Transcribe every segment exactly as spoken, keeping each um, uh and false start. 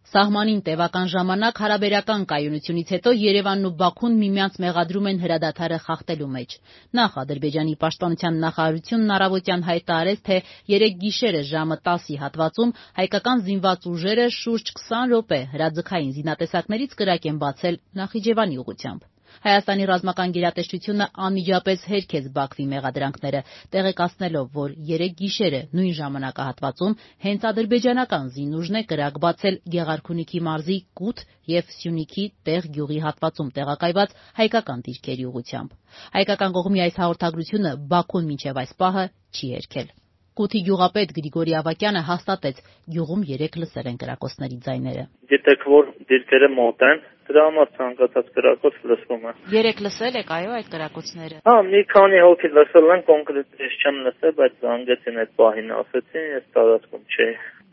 Սահմանին տևական ժամանակ հարաբերական կայունությունից հետո Երևանն ու Բաքուն միմյանց մեղադրում են հրադադարը խախտելու մեջ։ Նախ Ադրբեջանի պաշտպանության նախարարությունն առավոտյան հայտարարեց, թե երեկ գիշերը ժամը տասի հատվածում հայկական զինված ուժերը շուրջ քսան րոպե հրաձգային զինատեսակներից կրակ են բացել Նախիջևանի ուղղությամբ։ Հայաստանի ռազմական գերատեսչությունը անմիջապես հերքեց Բաքվի մեղադրանքները, տեղեկացնելով, որ երեկ գիշերը նույն ժամանակահատվածում հենց ադրբեջանական զինուժն է կրակ բացել Գեղարքունիքի մարզի Կութ և Սյունիքի Տեղ գյուղի հատվածում տեղակայված հայկական դիրքերի ուղղությամբ։ Հայկական կողմի այս հաղորդագրությունը Բաքուն մինչև այս պահը չի հերքել։ Կութի գյուղապետ Գրիգորի Ավակյանը հաստատեց, գյուղում երեկ լսել են կրակոցների ձայները։ Գիտեք, որ դիրքերը մոտ են, դրա համար ցանկացած կրակոց լսվում է։ Երեկ լսել եք, այո, այդ կրակոցները։ Հա, մի քանի հոգի լսել են, կոնկրետ ես չեմ լսել, բայց զանգեցին այդ պահին, ասեցին, ես տարածքում չէի։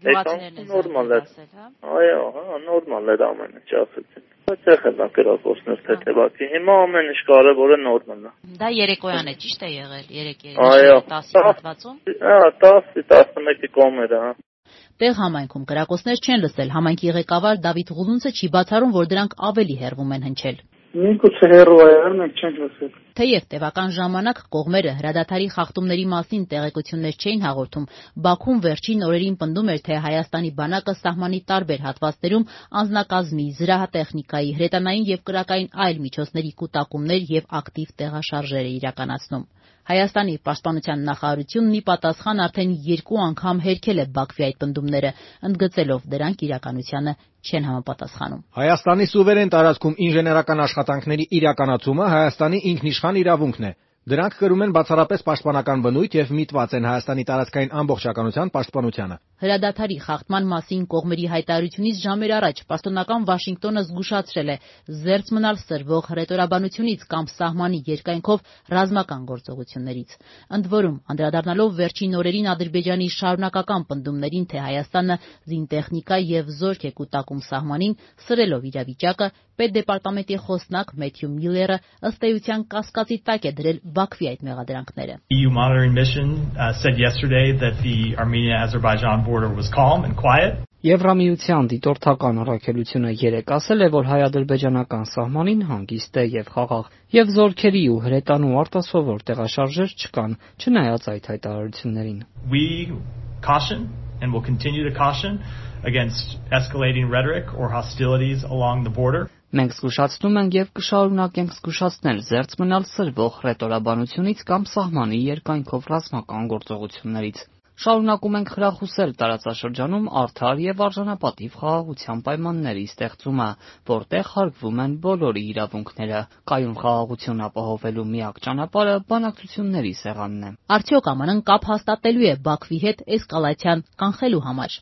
Նորմալ է, այո, հա, նորմալ է ամեն ինչ ասեցին։ Բայց եղել է կրակոցներ թեթևակի, հիմա ամեն ինչ կարևորը նորմալ է։ Դա երեկոյան է, ճիշտ է եղել, երեկ երեկ տասի հատվածում։ Հա, տասի տասնմեկի կողմերը, հա։ Տեղ համայնքում կրակոցներ չեն լսել, համայնքի ղեկավար Դավիթ Ղուլունցը չի բացառում, որ դրանք ավելի հեռվում են հնչել։ Միգուցե հեռու է, մենք չենք լսել։ Թեև տևական ժամանակ կողմերը հրադադարի խախտումների մասին տեղեկություններ չէին հաղորդում, Բաքուն վերջին օրերին պնդում էր, թե Հայաստանի բանակը սահմանի տարբեր հատվածներում անձնակազմի, զրահատեխնիկայի, հրետանային և կրակային այլ միջոցների կուտակումներ և ակտիվ տեղաշարժեր է իրականացնում։ Հայաստանի պաշտպանության նախարարությունն ի պատասխան արդեն երկու անգամ հերքել է Բաքվի այդ պնդումները, ընդգծելով դրանք իրականությանը չեն համապատասխանում։ Հայաստանի սուվերեն տարածքում ինժեներական աշխատանքների իրականացումը Հայաստանի ինքնիշխան իրավունքն է։ Դրանք կրում են բացառապես պաշտպանական բնույթ և միտված են Հայաստանի տարածքային ամբողջականության պաշտպանությանը։ Հրադադարի խախտման մասին կողմերի հայտարարությունից ժամեր առաջ պաշտոնական Վաշինգտոնը զգուշացրել է զերծ մնալ սրվող հռետորաբանությունից կամ սահմանի երկայնքով ռազմական գործողություններից։ Ընդ որում, անդրադառնալով վերջին օրերին Ադրբեջանի շարունակական պնդումներին, թե Հայաստանը զինտեխնիկա և զորք է կուտակում սահմանին, սրելով իրավիճակը, Պետդեպարտամենտի խոսնակ Մեթյու Միլլերը ըստ էության կասկածի տակ է դրել Բաքվի այդ մեղադրանքները։ E U monitoring mission uh, said yesterday that the Armenia-Azerbaijan border was calm and quiet. Եվրամիության դիտորդական առաքելությունը երեկ ասել է, որ հայ-ադրբեջանական սահմանին հանգիստ է և խաղաղ, և զորքերի ու հրետանու արտասովոր տեղաշարժեր չկան, չնայած այդ հայտարարություններին։ We caution and will continue to caution against escalating rhetoric or hostilities along the border. Մենք զգուշացնում ենք և կշարունակենք զգուշացնել զերծ մնալ սրվող հռետորաբանությունից կամ սահմանի երկայնքով ռազմական գործողություններից։ Շարունակում ենք խրախուսել տարածաշրջանում արդար և արժանապատիվ խաղաղության պայմանների ստեղծումը, որտեղ հարգվում են բոլորի իրավունքները։ Կայուն խաղաղություն ապահովելու միակ ճանապարհը բանակցությունների սեղանն է։ Արդյոք ԱՄՆ-ն կապ հաստատելու է Բաքվի հետ էսկալացիան կանխելու համար։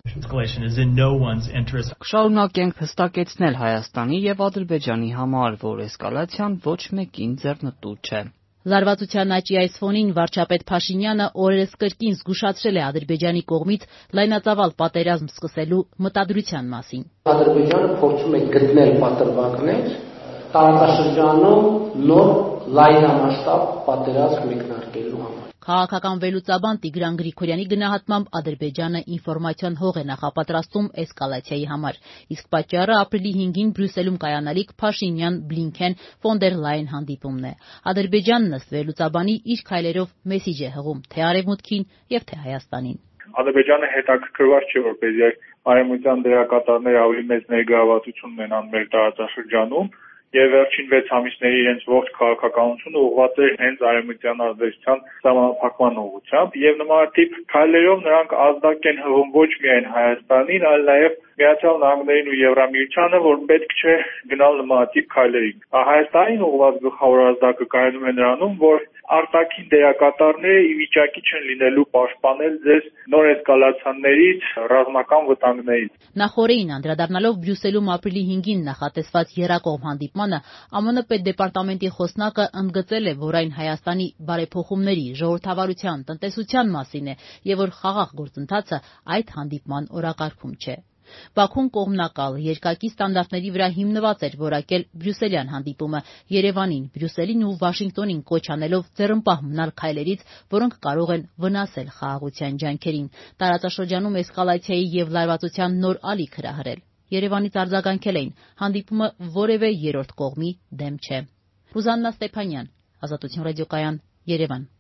Կշարունակենք հստակեցնել Հայաստանի և Ադրբեջանի համար, որ էսկալացիան ոչ մեկին ձեռնտու չէ։ Լարվածության աճի այս ֆոնին վարչապետ Փաշինյանը օրերս կրկին զգուշացրել է Ադրբեջանի կողմից լայնածավալ պատերազմ սկսելու մտադրության մասին։ Ադրբեջանը փորձում է գտնել պատրվակներ տարածաշրջանում նոր լայնամասշտաբ պատերազմ մեկնարկելու համար։ Քաղաքական վերլուծաբան Տիգրան Գրիգորյանի գնահատմամբ Ադրբեջանը ինֆորմացիոն հող է նախապատրաստում էսկալացիայի համար, իսկ պատճառը ապրիլի հինգին Բրյուսելում կայանալիք Փաշինյան-Բլինքեն Ֆոն դեր Լայն հանդիպումն է։ Ադրբեջանն ըստ վերլուծաբանի իր քայլերով մեսիջ է հղում թե Արևմուտքին եւ թե Հայաստանին։ Ադրբեջանը հետաքրքրված չէ, որպեսզի արևմտյան դերակատարները ավելի մեծ ներգրավվածություն ունենան մեր տարածաշրջանում, եւ վերջին վեց ամիսների իրենց ողջ քաղաքականությունը ուղղված է հենց արևմտյան ազդեցության սահմանափակման ուղղությամբ, եւ նմանատիպ քայլերով նրանք ազդակ են հղում ոչ միայն Հայաստանին, այլ նաեւ Միացյալ Նահանգներին ու Եվրամիությանը, որ պետք չէ գնալ նմանատիպ քայլերի։ Հայաստանին ուղղված գլխավոր ազդակը կայանում է նրանում, որ արտաքին դերակատարները ի վիճակի չեն լինելու պաշտպանել ձեզ նոր էսկալացիաներից, ռազմական վտանգներից։ Նախորդին անդրադառնալով Բրյուսելում ապրիլի հինգին նախատեսված եռակողմ հանդիպմանը, ԱՄՆ Պետդեպարտամենտի խոսնակը ընդգծել է, որ այն Հայաստանի բարեփոխումների, ժողովրդավարության, տնտեսության մասին է եւ որ խաղաղ գործընթացը այդ հանդիպման օրակարգում չէ։ Բաքուն կողմնակալ երկակի ստանդարտների վրա հիմնված էր որակել Բրյուսելյան հանդիպումը Երևանին, Բրյուսելին ու Վաշինգտոնին կոչ անելով ձեռնպահ մնալ քայլերից, որոնք կարող են վնասել խաղաղության ջանքերին, տարածաշրջանում էսկալացիայի եւ լարվածության նոր ալիք հրահրել։ Երևանից արձագանքել էին, հանդիպումը որևէ երրորդ կողմի դեմ չէ։ Ռուզաննա Ստեփանյան, Ազատություն ռադիոկայան, Երևան։